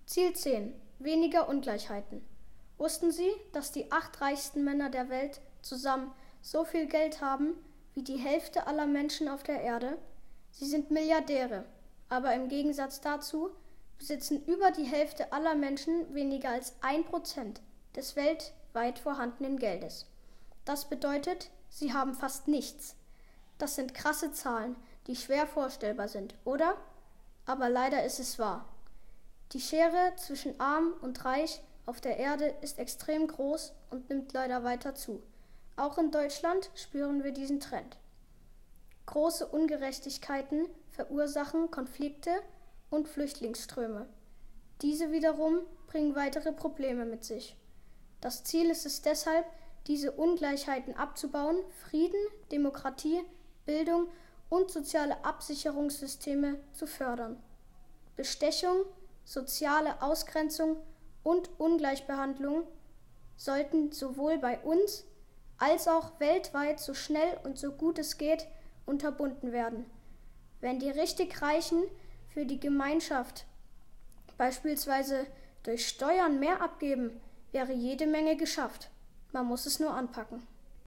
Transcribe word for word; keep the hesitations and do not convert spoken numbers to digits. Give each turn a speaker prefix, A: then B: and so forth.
A: Ziel zehn. Weniger Ungleichheiten. Wussten Sie, dass die acht reichsten Männer der Welt zusammen so viel Geld haben wie die Hälfte aller Menschen auf der Erde? Sie sind Milliardäre, aber im Gegensatz dazu besitzen über die Hälfte aller Menschen weniger als ein Prozent des weltweit vorhandenen Geldes. Das bedeutet, sie haben fast nichts. Das sind krasse Zahlen, die schwer vorstellbar sind, oder? Aber leider ist es wahr. Die Schere zwischen arm und reich auf der Erde ist extrem groß und nimmt leider weiter zu. Auch in Deutschland spüren wir diesen Trend. Große Ungerechtigkeiten verursachen Konflikte und Flüchtlingsströme. Diese wiederum bringen weitere Probleme mit sich. Das Ziel ist es deshalb, diese Ungleichheiten abzubauen, Frieden, Demokratie, Bildung und soziale Absicherungssysteme zu fördern. Bestechung, soziale Ausgrenzung und Ungleichbehandlung sollten sowohl bei uns als auch weltweit so schnell und so gut es geht unterbunden werden. Wenn die richtig Reichen für die Gemeinschaft beispielsweise durch Steuern mehr abgeben, wäre jede Menge geschafft. Man muss es nur anpacken.